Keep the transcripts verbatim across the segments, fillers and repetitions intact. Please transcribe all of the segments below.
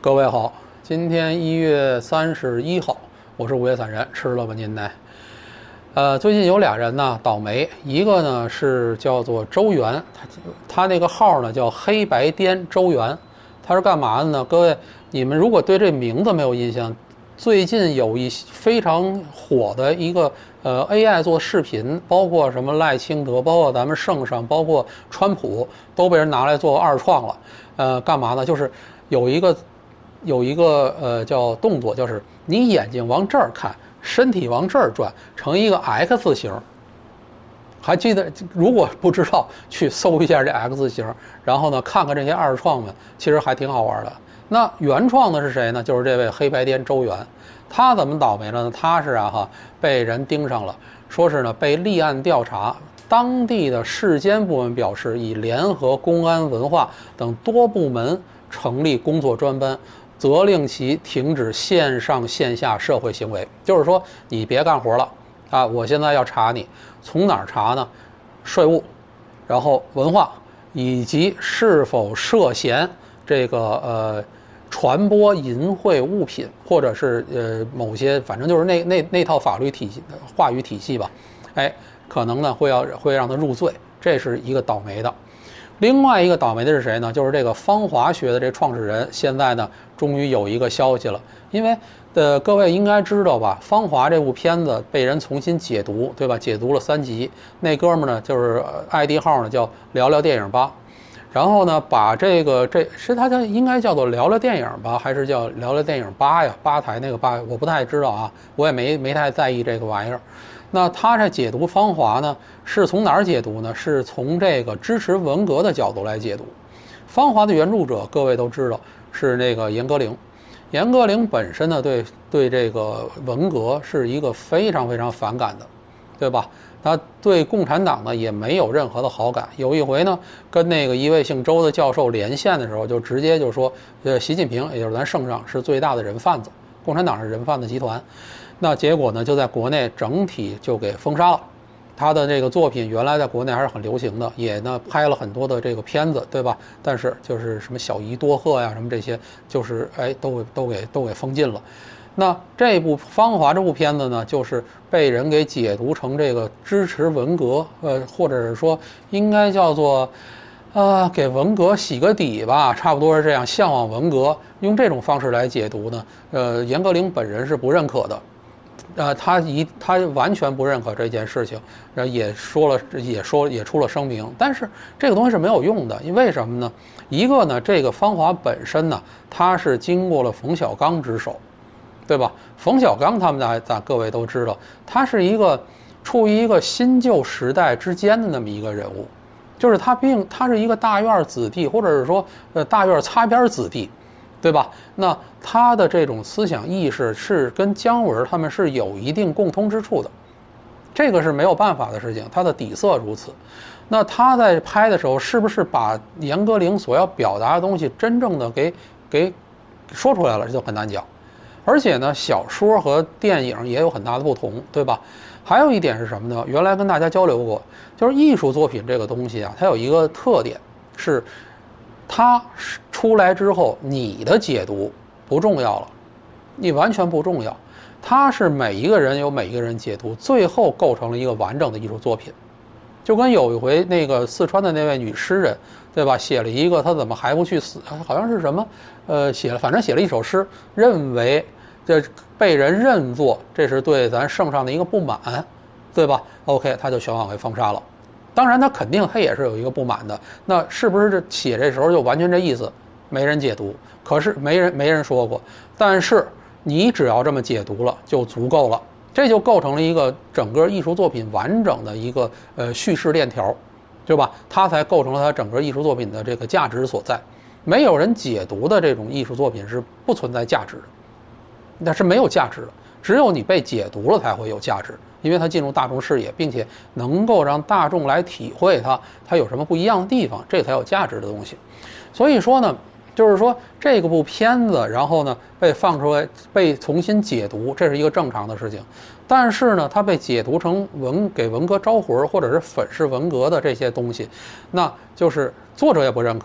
各位好，今天一月三十一号，我是午夜散人，吃了吧您呢？呃，最近有俩人呢倒霉，一个呢是叫做周元，他他那个号呢叫黑白颠周元，他是干嘛的呢？各位，你们如果对这名字没有印象，最近有一非常火的一个呃 A I 做视频，包括什么赖清德，包括咱们圣上，包括川普，都被人拿来做二创了。呃，干嘛呢？就是有一个。有一个呃叫动作，就是你眼睛往这儿看，身体往这儿转，成一个 X 型。还记得？如果不知道，去搜一下这 X 型，然后呢看看这些二创们，其实还挺好玩的。那原创的是谁呢？就是这位黑白颠周元。他怎么倒霉了呢？他是啊哈被人盯上了，说是呢被立案调查。当地的市监部门表示，已联合公安、文化等多部门成立工作专班。责令其停止线上线下社会行为，就是说你别干活了啊！我现在要查你，从哪儿查呢？税务，然后文化，以及是否涉嫌这个呃传播淫秽物品，或者是呃某些，反正就是那那那套法律体系、话语体系吧，哎，可能呢会要会让他入罪，这是一个倒霉的。另外一个倒霉的是谁呢？就是这个芳华学的这创始人，现在呢终于有一个消息了。因为呃各位应该知道吧，芳华这部片子被人重新解读，对吧？解读了三集。那哥们儿呢就是 I D 号呢叫聊聊电影吧，然后呢把这个这是他叫应该叫做聊聊电影吧，还是叫聊聊电影吧呀？吧台那个吧，我不太知道啊，我也没没太在意这个玩意儿。那他这解读芳华呢，是从哪儿解读呢？是从这个支持文革的角度来解读。芳华的原著者各位都知道是那个严歌苓，严歌苓本身呢对对这个文革是一个非常非常反感的，对吧？他对共产党呢也没有任何的好感。有一回呢跟那个一位姓周的教授连线的时候，就直接就说，呃，习近平也就是咱圣上是最大的人贩子，共产党是人贩子集团。那结果呢，就在国内整体就给封杀了。他的这个作品原来在国内还是很流行的，也呢拍了很多的这个片子，对吧？但是就是什么小姨多鹤呀，什么这些，就是哎都都给都给封禁了。那这部《芳华》这部片子呢，就是被人给解读成这个支持文革，呃，或者是说应该叫做，呃，给文革洗个底吧，差不多是这样，向往文革，用这种方式来解读呢，呃，严歌苓本人是不认可的。呃，他一他完全不认可这件事情，然后也说了，也说也出了声明，但是这个东西是没有用的，因为什么呢？一个呢，这个芳华本身呢，它是经过了冯小刚之手，对吧？冯小刚他们大咱各位都知道，他是一个处于一个新旧时代之间的那么一个人物，就是他并他是一个大院子弟，或者是说呃大院擦边子弟。对吧？那他的这种思想意识是跟姜文他们是有一定共通之处的，这个是没有办法的事情，他的底色如此。那他在拍的时候，是不是把严歌苓所要表达的东西真正的给给说出来了，这就很难讲。而且呢，小说和电影也有很大的不同，对吧？还有一点是什么呢？原来跟大家交流过，就是艺术作品这个东西啊，它有一个特点是。它出来之后，你的解读不重要了，你完全不重要。它是每一个人有每一个人解读，最后构成了一个完整的艺术作品。就跟有一回那个四川的那位女诗人，对吧？写了一个她怎么还不去死，好像是什么，呃，写了，反正写了一首诗，认为这被人认作这是对咱圣上的一个不满，对吧 ？OK， 他就全网给封杀了。当然，他肯定他也是有一个不满的。那是不是这写这时候就完全这意思？没人解读，可是没人没人说过。但是你只要这么解读了，就足够了。这就构成了一个整个艺术作品完整的一个呃叙事链条，对吧？它才构成了它整个艺术作品的这个价值所在。没有人解读的这种艺术作品是不存在价值的，那是没有价值的。只有你被解读了才会有价值，因为它进入大众视野，并且能够让大众来体会它，它有什么不一样的地方，这才有价值的东西。所以说呢，就是说这个部片子，然后呢被放出来，被重新解读，这是一个正常的事情。但是呢，它被解读成文给文革招魂，或者是粉饰文革的这些东西，那就是作者也不认可，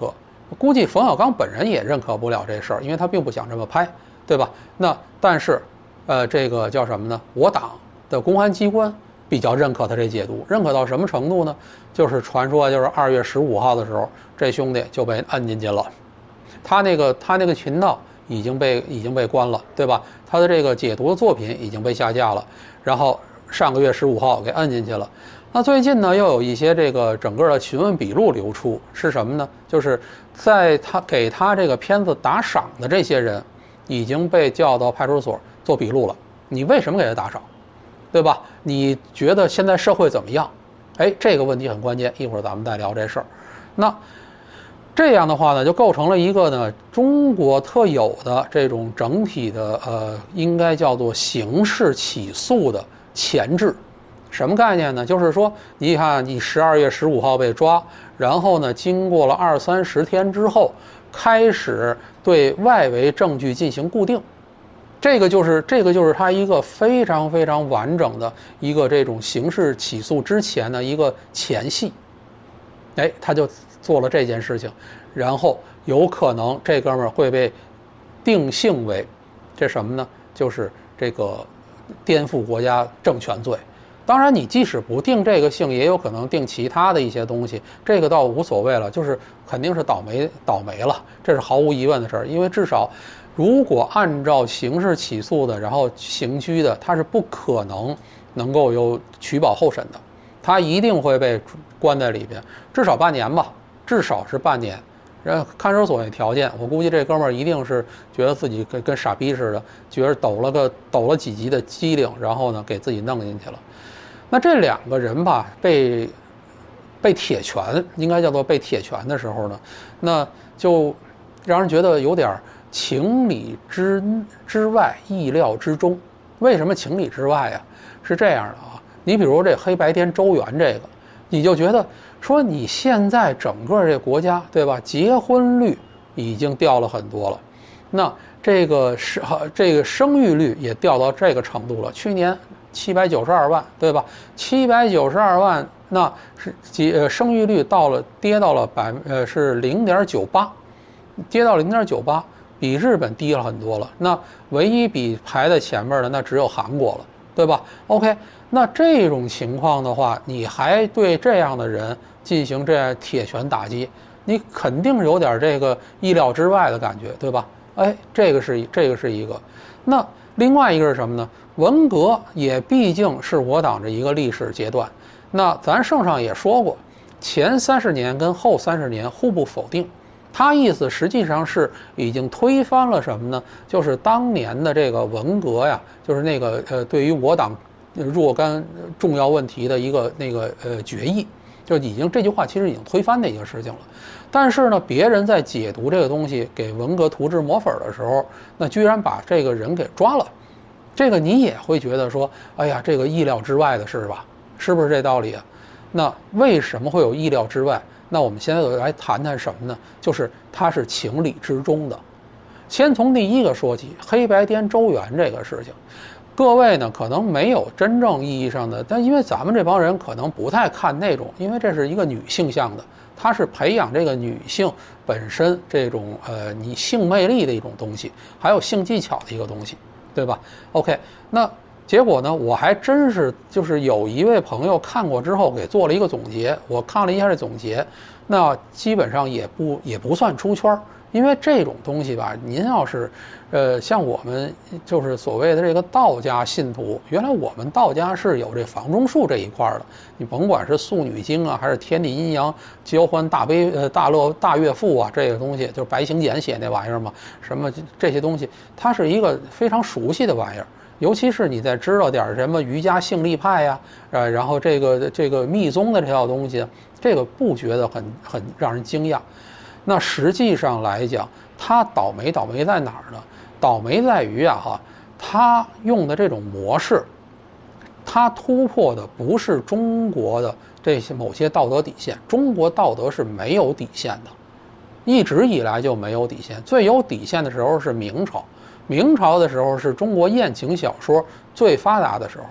估计冯小刚本人也认可不了这事儿，因为他并不想这么拍，对吧？那但是，呃，这个叫什么呢？我党的公安机关比较认可他这解读，认可到什么程度呢？就是传说就是二月十五号的时候，这兄弟就被摁进去了，他那个他那个频道已经被已经被关了，对吧？他的这个解读的作品已经被下架了，然后上个月十五号给摁进去了。那最近呢，又有一些这个整个的询问笔录流出，是什么呢？就是在他给他这个片子打赏的这些人，已经被叫到派出所做笔录了。你为什么给他打赏，对吧？你觉得现在社会怎么样？哎，这个问题很关键，一会儿咱们再聊这事儿。那这样的话呢，就构成了一个呢中国特有的这种整体的呃，应该叫做刑事起诉的前置。什么概念呢？就是说，你看，你十二月十五号被抓，然后呢，经过了二三十天之后，开始对外围证据进行固定，这个就是这个就是它一个非常非常完整的一个这种刑事起诉之前的一个前戏。哎，他就做了这件事情，然后有可能这哥们儿会被定性为这什么呢？就是这个颠覆国家政权罪。当然，你即使不定这个性，也有可能定其他的一些东西，这个倒无所谓了，就是肯定是倒霉倒霉了，这是毫无疑问的事儿。因为至少，如果按照刑事起诉的，然后刑拘的，他是不可能能够有取保候审的，他一定会被关在里边，至少半年吧，至少是半年。然后看守所那条件，我估计这哥们儿一定是觉得自己跟跟傻逼似的，觉得抖了个抖了几级的机灵，然后呢给自己弄进去了。那这两个人吧，被被铁拳，应该叫做被铁拳的时候呢，那就让人觉得有点情理之之外，意料之中。为什么情理之外啊？是这样的啊，你比如这黑白颠周元这个，你就觉得说你现在整个这国家，对吧？结婚率已经掉了很多了，那这个是这个生育率也掉到这个程度了，去年七百九十二万，对吧？七百九十二万，那是几呃生育率到了跌到了百呃是零点九八，跌到零点九八，比日本低了很多了。那唯一比排在前面的那只有韩国了，对吧 ？OK， 那这种情况的话，你还对这样的人进行这样铁拳打击，你肯定有点这个意料之外的感觉，对吧？哎，这个是这个是一个。那另外一个是什么呢？文革也毕竟是我党的一个历史阶段。那咱圣上也说过，前三十年跟后三十年互不否定。他意思实际上是已经推翻了什么呢？就是当年的这个文革呀，就是那个呃，对于我党若干重要问题的一个那个呃决议，就已经这句话其实已经推翻的一个事情了。但是呢，别人在解读这个东西给文革涂脂抹粉的时候，那居然把这个人给抓了。这个你也会觉得说，哎呀，这个意料之外的事吧，是不是这道理啊？那为什么会有意料之外？那我们现在来谈谈什么呢？就是它是情理之中的。先从第一个说起，黑白颠周元这个事情，各位呢可能没有真正意义上的，但因为咱们这帮人可能不太看那种，因为这是一个女性向的，它是培养这个女性本身这种呃你性魅力的一种东西，还有性技巧的一个东西。对吧 ？OK， 那结果呢？我还真是就是有一位朋友看过之后给做了一个总结，我看了一下这总结，那基本上也不也不算出圈，因为这种东西吧，您要是呃像我们就是所谓的这个道家信徒，原来我们道家是有这房中术这一块的，你甭管是素女经啊，还是天地阴阳交换大悲呃大乐大乐赋啊，这个东西就是白行简写那玩意儿嘛，什么这些东西，它是一个非常熟悉的玩意儿。尤其是你再知道点什么瑜伽性力派呀，呃，然后这个这个密宗的这套东西，这个不觉得很很让人惊讶。那实际上来讲，他倒霉倒霉在哪儿呢？倒霉在于啊哈，他用的这种模式，他突破的不是中国的这些某些道德底线。中国道德是没有底线的，一直以来就没有底线。最有底线的时候是明朝。明朝的时候是中国艳情小说最发达的时候，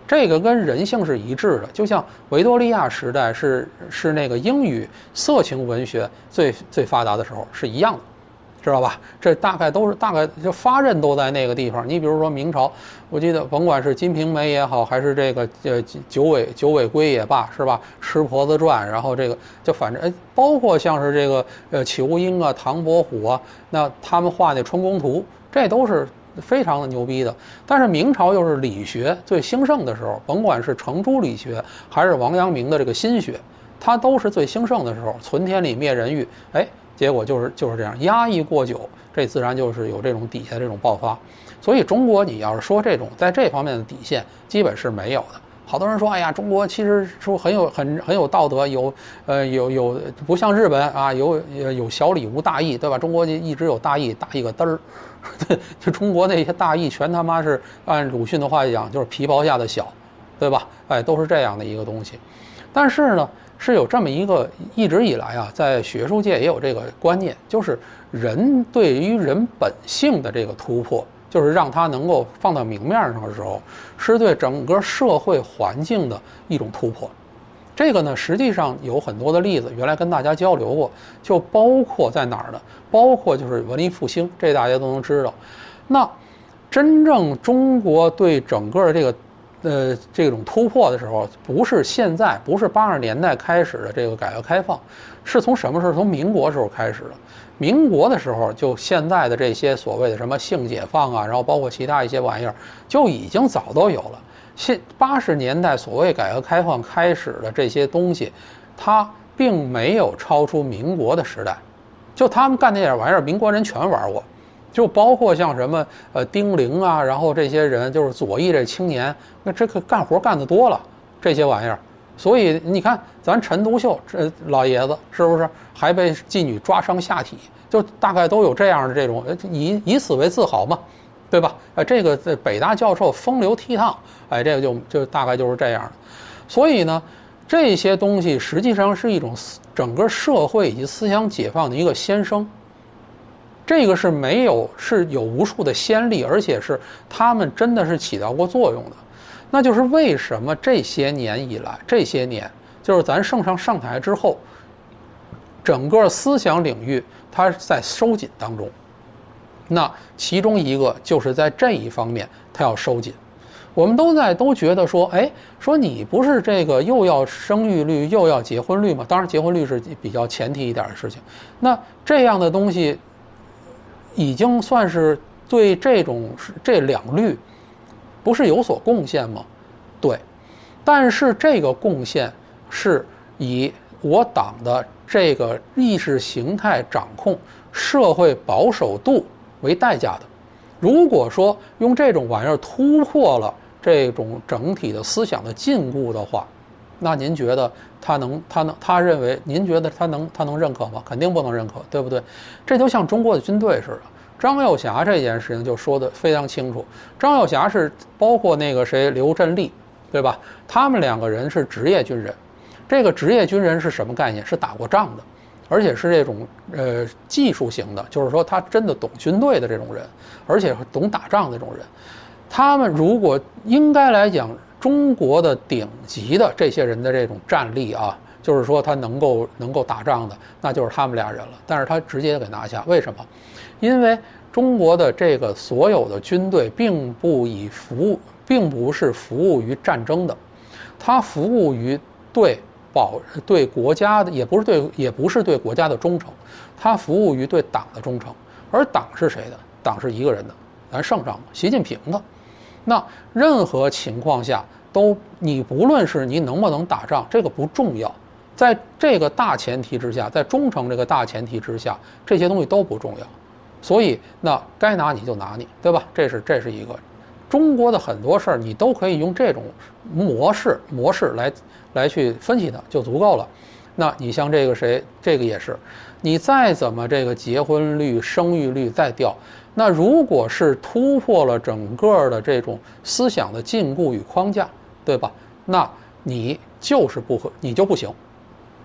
这个跟人性是一致的，就像维多利亚时代是是那个英语色情文学最最发达的时候是一样的，知道吧？这大概都是大概就发轫都在那个地方。你比如说明朝，我记得甭管是《金瓶梅》也好，还是这个呃九尾九尾龟也罢，是吧？《吃婆子传》，然后这个就反正哎，包括像是这个呃仇英啊、唐伯虎啊，那他们画那春宫图，这都是非常的牛逼的。但是明朝又是理学最兴盛的时候，甭管是程朱理学还是王阳明的这个心学，它都是最兴盛的时候。存天理灭人欲，哎，结果就是就是这样，压抑过久，这自然就是有这种底下这种爆发。所以中国你要是说这种在这方面的底线，基本是没有的。好多人说，哎呀，中国其实说很有很很有道德，有呃有有不像日本啊，有有小礼无大义，对吧？中国一直有大义，大义个嘚儿。就中国那些大义全他妈是按鲁迅的话讲，就是皮包下的小，对吧？哎，都是这样的一个东西。但是呢，是有这么一个一直以来啊，在学术界也有这个观念，就是人对于人本性的这个突破，就是让它能够放到明面上的时候，是对整个社会环境的一种突破。这个呢，实际上有很多的例子，原来跟大家交流过，就包括在哪儿呢？包括就是文艺复兴，这大家都能知道。那真正中国对整个这个呃这种突破的时候，不是现在，不是八十年代开始的这个改革开放，是从什么时候？从民国时候开始的。民国的时候，就现在的这些所谓的什么性解放啊，然后包括其他一些玩意儿，就已经早都有了。现八十年代所谓改革开放开始的这些东西，它并没有超出民国的时代，就他们干那点玩意儿，民国人全玩过，就包括像什么呃丁玲啊，然后这些人就是左翼这青年，那这个干活干得多了，这些玩意儿。所以你看，咱陈独秀这老爷子是不是还被妓女抓伤下体？就大概都有这样的这种以以此为自豪嘛。对吧？哎，这个在北大教授风流倜傥，哎，这个就就大概就是这样的。所以呢，这些东西实际上是一种整个社会以及思想解放的一个先声。这个是没有是有无数的先例，而且是他们真的是起到过作用的。那就是为什么这些年以来，这些年就是咱圣上上台之后，整个思想领域它在收紧当中。那其中一个就是在这一方面，它要收紧。我们都在都觉得说，哎，说你不是这个又要生育率又要结婚率吗？当然，结婚率是比较前提一点的事情。那这样的东西，已经算是对这种这两律，不是有所贡献吗？对，但是这个贡献是以我党的这个意识形态掌控、社会保守度为代价的。如果说用这种玩意儿突破了这种整体的思想的禁锢的话，那您觉得他能他能他认为您觉得他能他能认可吗？肯定不能认可，对不对？这就像中国的军队似的。张幼霞这件事情就说得非常清楚。张幼霞是包括那个谁刘振立，对吧？他们两个人是职业军人。这个职业军人是什么概念？是打过仗的。而且是这种呃技术型的，就是说他真的懂军队的这种人，而且懂打仗的这种人。他们如果应该来讲，中国的顶级的这些人的这种战力啊，就是说他能够能够打仗的，那就是他们俩人了。但是他直接给拿下，为什么？因为中国的这个所有的军队并不以服务，并不是服务于战争的，他服务于对。保对国家的也不是对也不是对国家的忠诚，他服务于对党的忠诚。而党是谁的？党是一个人的，咱圣上习近平的。那任何情况下都，你不论是你能不能打仗，这个不重要。在这个大前提之下，在忠诚这个大前提之下，这些东西都不重要。所以那该拿你就拿你，对吧？这是这是一个。中国的很多事儿，你都可以用这种模式模式来来去分析它，就足够了。那你像这个谁，这个也是，你再怎么这个结婚率、生育率再掉，那如果是突破了整个的这种思想的禁锢与框架，对吧？那你就是不合，你就不行。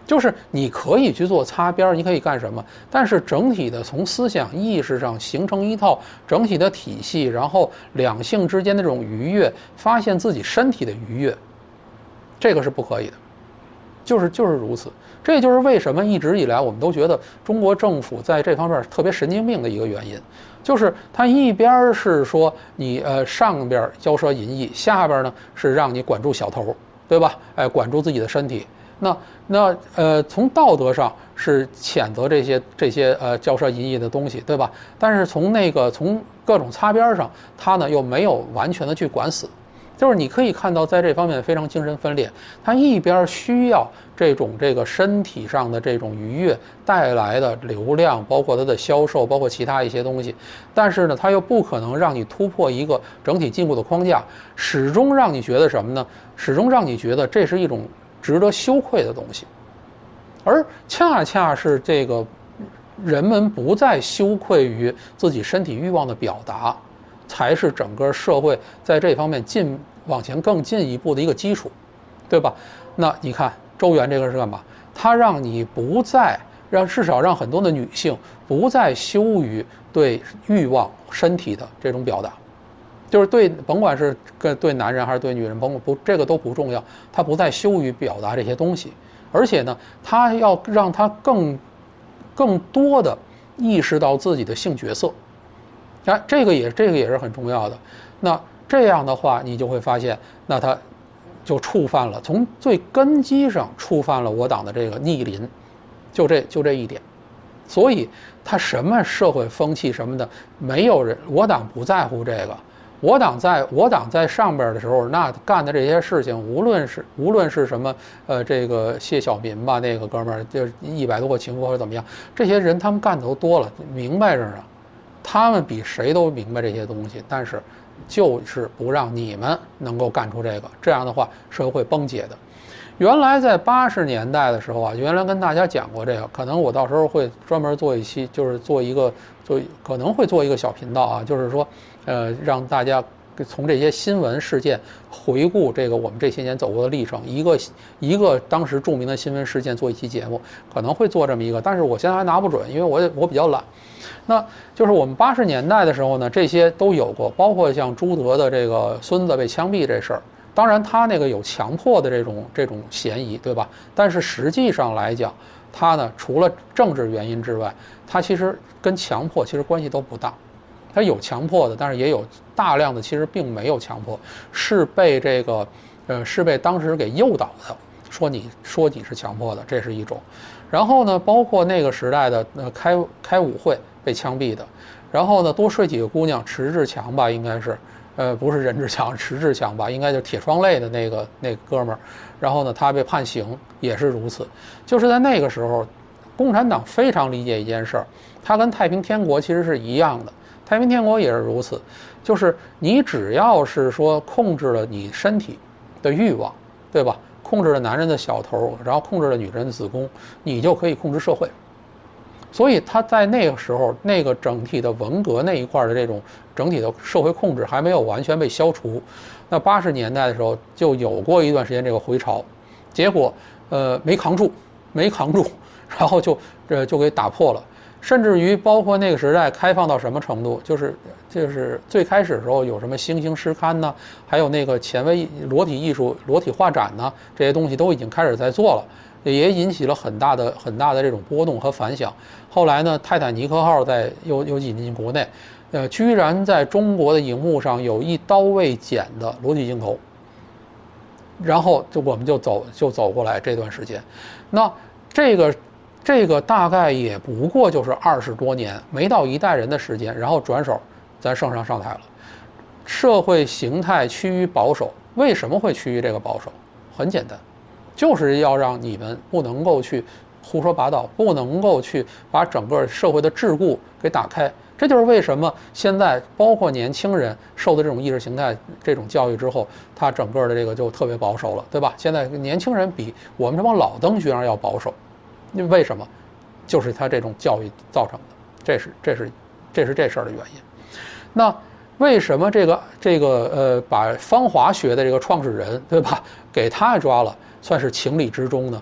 就是你可以去做擦边，你可以干什么？但是整体的从思想意识上形成一套整体的体系，然后两性之间的这种愉悦，发现自己身体的愉悦，这个是不可以的。就是就是如此，这就是为什么一直以来我们都觉得中国政府在这方面特别神经病的一个原因，就是它一边是说你呃上边骄奢淫逸，下边呢是让你管住小头，对吧？哎，管住自己的身体。那那呃，从道德上是谴责这些这些呃骄奢淫逸的东西，对吧？但是从那个从各种擦边上，他呢又没有完全的去管死。就是你可以看到，在这方面非常精神分裂。他一边需要这种这个身体上的这种愉悦带来的流量，包括它的销售，包括其他一些东西，但是呢，他又不可能让你突破一个整体进步的框架，始终让你觉得什么呢？始终让你觉得这是一种值得羞愧的东西，而恰恰是这个人们不再羞愧于自己身体欲望的表达，才是整个社会在这方面进往前更进一步的一个基础，对吧？那你看周原这个是干嘛？他让你不再让至少让很多的女性不再羞于对欲望身体的这种表达，就是对甭管是对男人还是对女人，甭管不这个都不重要，他不再羞于表达这些东西，而且呢，他要让他更更多的意识到自己的性角色。啊，这个也这个也是很重要的。那这样的话，你就会发现，那他就触犯了，从最根基上触犯了我党的这个逆鳞，就这就这一点。所以他什么社会风气什么的，没有人，我党不在乎这个。我党在我党在上边的时候，那干的这些事情，无论是无论是什么，呃，这个谢小民吧，那个哥们儿就一百多个情妇或者怎么样，这些人他们干的都多了，明白着呢。他们比谁都明白这些东西，但是就是不让你们能够干出这个，这样的话社会崩解的。原来在八十年代的时候啊，原来跟大家讲过这个，可能我到时候会专门做一期，就是做一个做可能会做一个小频道啊，就是说呃让大家从这些新闻事件回顾这个我们这些年走过的历程，一个一个当时著名的新闻事件做一期节目，可能会做这么一个，但是我现在还拿不准，因为我我比较懒。那就是我们八十年代的时候呢，这些都有过，包括像朱德的这个孙子被枪毙这事儿，当然他那个有强迫的这种这种嫌疑，对吧？但是实际上来讲，他呢除了政治原因之外，他其实跟强迫其实关系都不大。他有强迫的，但是也有大量的其实并没有强迫，是被这个呃是被当时给诱导的，说你说你是强迫的，这是一种。然后呢，包括那个时代的呃开开舞会被枪毙的，然后呢多睡几个姑娘，迟志强吧应该是，呃不是任志强，迟志强吧，应该就是铁窗泪的那个那个哥们儿，然后呢他被判刑也是如此，就是在那个时候，共产党非常理解一件事儿，它跟太平天国其实是一样的。太平天国也是如此，就是你只要是说控制了你身体的欲望，对吧？控制了男人的小头，然后控制了女人的子宫，你就可以控制社会。所以他在那个时候，那个整体的文革那一块的这种整体的社会控制还没有完全被消除。那八十年代的时候就有过一段时间这个回潮，结果呃没扛住，没扛住，然后就呃就给打破了。甚至于包括那个时代开放到什么程度，就是就是最开始的时候有什么星星诗刊呢，还有那个前卫裸体艺术、裸体画展呢，这些东西都已经开始在做了，也引起了很大的很大的这种波动和反响。后来呢，泰坦尼克号在又又引进国内，呃，居然在中国的荧幕上有一刀未剪的裸体镜头，然后就我们就走就走过来这段时间，那这个。这个大概也不过就是二十多年，没到一代人的时间，然后转手咱圣上上台了。社会形态趋于保守，为什么会趋于这个保守？很简单，就是要让你们不能够去胡说八道，不能够去把整个社会的桎梏给打开。这就是为什么现在包括年轻人受的这种意识形态这种教育之后，他整个的这个就特别保守了，对吧？现在年轻人比我们这帮老登学生要保守。为什么？就是他这种教育造成的，这是这是这是这事儿的原因。那为什么这个这个呃把芳华学的这个创始人，对吧，给他抓了，算是情理之中呢？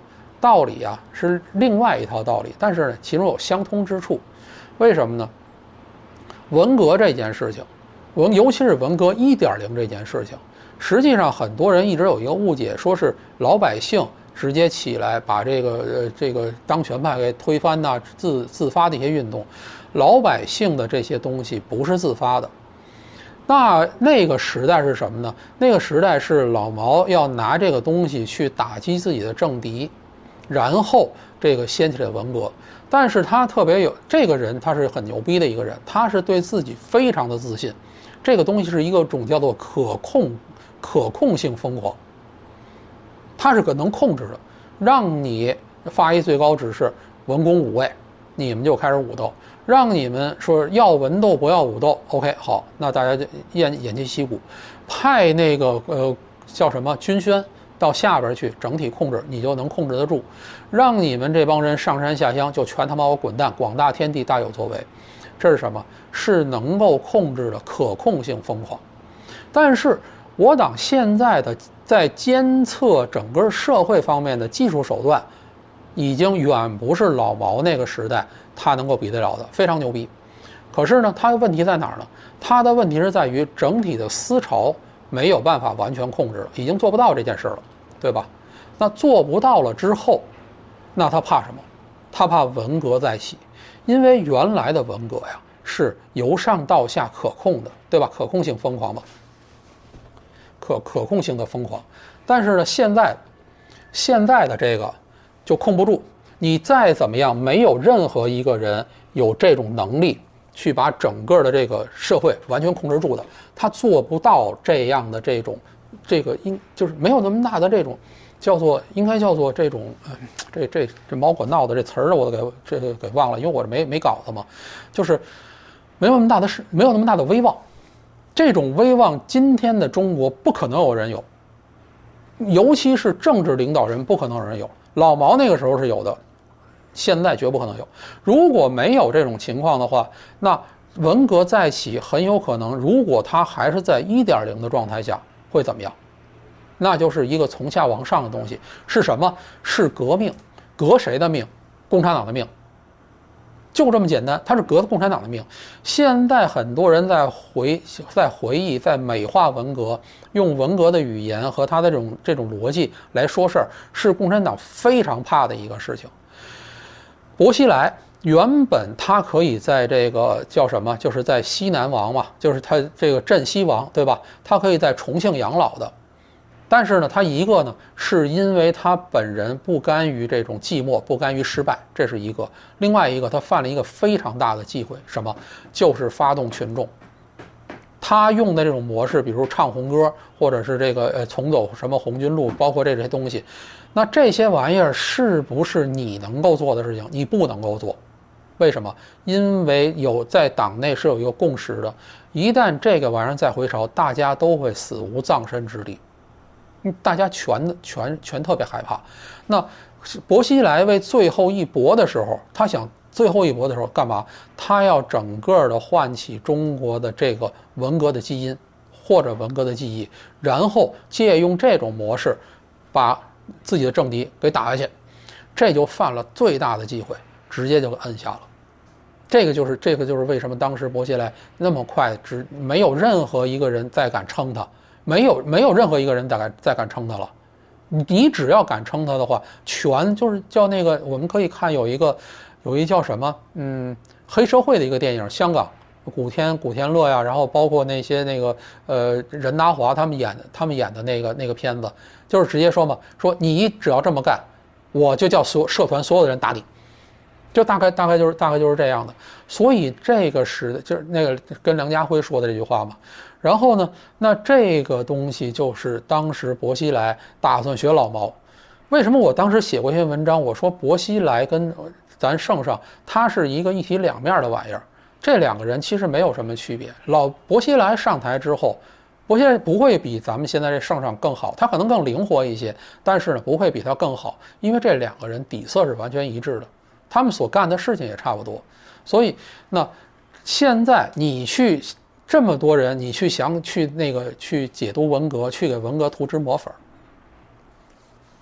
道理啊是另外一套道理，但是呢，其中有相通之处。为什么呢？文革这件事情，文尤其是文革 一点零 这件事情，实际上很多人一直有一个误解，说是老百姓直接起来把这个呃这个当权派给推翻呐、啊，自自发的一些运动，老百姓的这些东西不是自发的。那那个时代是什么呢？那个时代是老毛要拿这个东西去打击自己的政敌，然后这个掀起了文革。但是他特别有这个人，他是很牛逼的一个人，他是对自己非常的自信。这个东西是一个种叫做可控、可控性疯狂，他是可能控制的，让你发一最高指示，文攻武卫，你们就开始武斗。让你们说要文斗不要武斗 ，OK， 好，那大家就偃偃旗息鼓，派那个呃叫什么军宣到下边去，整体控制，你就能控制得住。让你们这帮人上山下乡，就全他妈我滚蛋，广大天地大有作为。这是什么？是能够控制的可控性疯狂。但是我党现在的在监测整个社会方面的技术手段，已经远不是老毛那个时代他能够比得了的，非常牛逼。可是呢，他的问题在哪儿呢？他的问题是在于整体的思潮没有办法完全控制了，已经做不到这件事了，对吧？那做不到了之后，那他怕什么？他怕文革再起，因为原来的文革呀是由上到下可控的，对吧？可控性疯狂嘛，可可控性的疯狂。但是呢，现在现在的这个就控不住，你再怎么样，没有任何一个人有这种能力去把整个的这个社会完全控制住的，他做不到这样的这种，这个应就是没有那么大的这种，叫做应该叫做这种，呃、这这这毛管闹的这词儿我都给这个给忘了，因为我这没没稿子嘛，就是没有那么大的事，没有那么大的威望，这种威望今天的中国不可能有人有，尤其是政治领导人不可能有人有。老毛那个时候是有的，现在绝不可能有。如果没有这种情况的话，那文革再起很有可能，如果它还是在 一点零 的状态下，会怎么样？那就是一个从下往上的东西。是什么？是革命。革谁的命？共产党的命。就这么简单，它是革共产党的命。现在很多人在回在回忆，在美化文革，用文革的语言和他的这种这种逻辑来说事儿，是共产党非常怕的一个事情。薄熙来原本他可以在这个叫什么，就是在西南王嘛，就是他这个镇西王，对吧？他可以在重庆养老的。但是呢，他一个呢，是因为他本人不甘于这种寂寞，不甘于失败，这是一个；另外一个，他犯了一个非常大的忌讳，什么？就是发动群众。他用的这种模式，比如唱红歌，或者是这个呃重走什么红军路，包括这些东西，那这些玩意儿是不是你能够做的事情？你不能够做。为什么？因为有在党内是有一个共识的，一旦这个玩意儿再回潮，大家都会死无葬身之地。大家全全全特别害怕。那薄熙来为最后一搏的时候，他想最后一搏的时候干嘛？他要整个的唤起中国的这个文革的基因或者文革的记忆，然后借用这种模式把自己的政敌给打下去，这就犯了最大的忌讳，直接就给摁下了。这个就是这个就是为什么当时薄熙来那么快，只没有任何一个人再敢撑他。没有没有任何一个人再敢再敢撑他了，你只要敢撑他的话，全就是叫那个我们可以看有一个有一叫什么嗯黑社会的一个电影，香港古天古天乐呀，然后包括那些那个呃任达华他们演的他们演的那个那个片子，就是直接说嘛，说你只要这么干，我就叫所社团所有的人打你。就大概大概就是大概就是这样的，所以这个是就是那个跟梁家辉说的这句话嘛。然后呢，那这个东西就是当时薄熙来打算学老毛。为什么我当时写过一篇文章，我说薄熙来跟咱圣上他是一个一体两面的玩意儿，这两个人其实没有什么区别。老薄熙来上台之后，薄熙来不会比咱们现在这圣上更好，他可能更灵活一些，但是呢不会比他更好，因为这两个人底色是完全一致的。他们所干的事情也差不多，所以那现在你去这么多人，你去想去那个去解读文革，去给文革涂脂抹粉，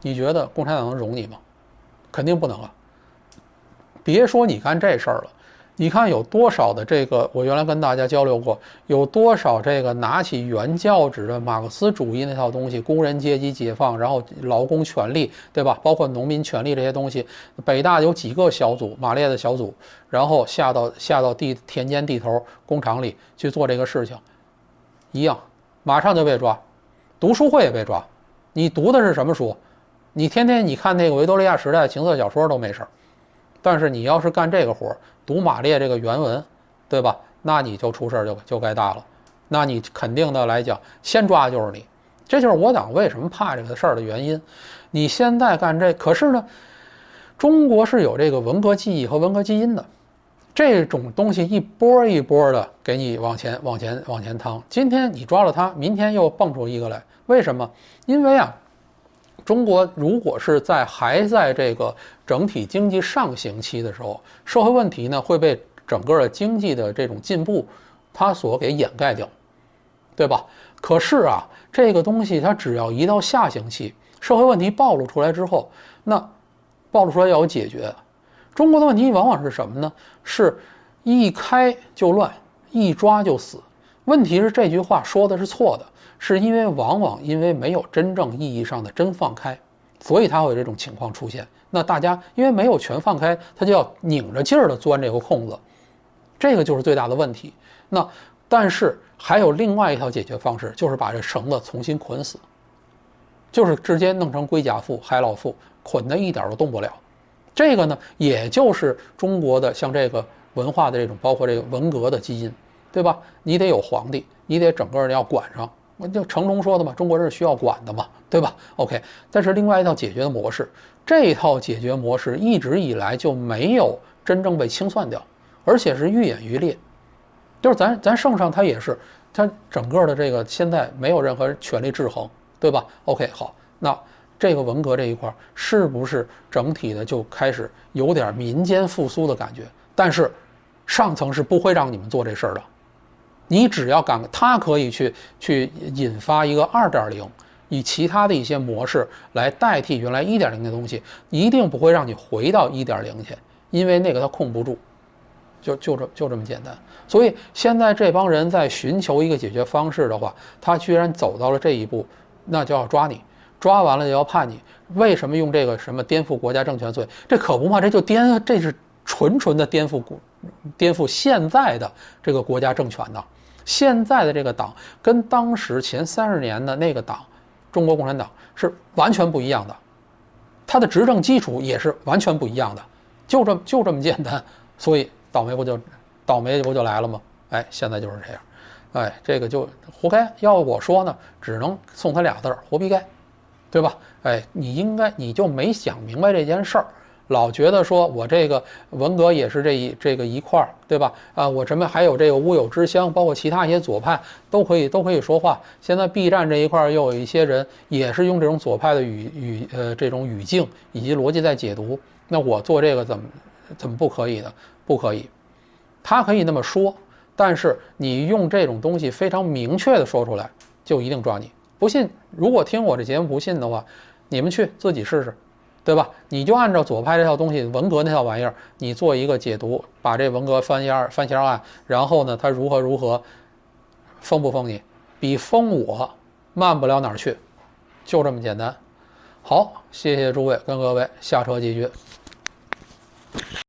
你觉得共产党能容你吗？肯定不能啊！别说你干这事儿了，你看有多少的这个，我原来跟大家交流过，有多少这个拿起原教旨的马克思主义那套东西，工人阶级解放，然后劳工权利，对吧？包括农民权利这些东西，北大有几个小组，马列的小组，然后下到下到地田间地头工厂里去做这个事情，一样，马上就被抓，读书会也被抓。你读的是什么书？你天天你看那个维多利亚时代情色小说都没事，但是你要是干这个活，读马列这个原文，对吧？那你就出事就就该大了。那你肯定的来讲，先抓就是你。这就是我党为什么怕这个事儿的原因。你现在干这，可是呢，中国是有这个文革记忆和文革基因的，这种东西一波一波的给你往前往前往前趟。今天你抓了他，明天又蹦出一个来，为什么？因为啊。中国如果是在还在这个整体经济上行期的时候，社会问题呢会被整个的经济的这种进步它所给掩盖掉，对吧？可是啊，这个东西它只要一到下行期，社会问题暴露出来之后，那暴露出来要有解决。中国的问题往往是什么呢？是一开就乱，一抓就死。问题是这句话说的是错的。是因为往往因为没有真正意义上的真放开，所以它会有这种情况出现。那大家因为没有全放开，他就要拧着劲儿的钻这个空子，这个就是最大的问题。那但是还有另外一条解决方式，就是把这绳子重新捆死，就是直接弄成龟甲缚、海老缚，捆得一点都动不了。这个呢，也就是中国的像这个文化的这种，包括这个文革的基因，对吧？你得有皇帝，你得整个的要管上。就成龙说的嘛，中国人是需要管的嘛，对吧 ？OK， 但是另外一套解决的模式，这一套解决模式一直以来就没有真正被清算掉，而且是愈演愈烈。就是咱咱圣上他也是，他整个的这个现在没有任何权力制衡，对吧 ？OK， 好，那这个文革这一块是不是整体的就开始有点民间复苏的感觉？但是上层是不会让你们做这事儿的。你只要敢，他可以去去引发一个 二点零， 以其他的一些模式来代替原来 一点零 的东西，一定不会让你回到 一点零 去，因为那个他控不住，就就这就这么简单。所以现在这帮人在寻求一个解决方式的话，他居然走到了这一步，那就要抓你，抓完了就要判你。为什么用这个什么颠覆国家政权罪？这可不嘛，这就颠，这是纯纯的颠覆国，颠覆现在的这个国家政权的。现在的这个党跟当时前三十年的那个党，中国共产党是完全不一样的，它的执政基础也是完全不一样的，就这就这么简单。所以倒霉不就倒霉不就来了吗？哎，现在就是这样，哎，这个就活该。要我说呢，只能送他俩字儿：活逼该，对吧？哎，你应该你就没想明白这件事儿。老觉得说我这个文革也是这一这个一块儿，对吧？啊，我什么还有这个乌有之乡，包括其他一些左派都可以都可以说话。现在 B 站这一块又有一些人也是用这种左派的语语呃这种语境以及逻辑在解读。那我做这个怎么怎么不可以呢？不可以，他可以那么说，但是你用这种东西非常明确的说出来，就一定抓你。不信，如果听我这节目不信的话，你们去自己试试。对吧？你就按照左派这套东西，文革那套玩意儿，你做一个解读，把这文革翻页翻页案，然后呢，他如何如何，封不封你？比封我慢不了哪儿去，就这么简单。好，谢谢诸位，跟各位下车继续。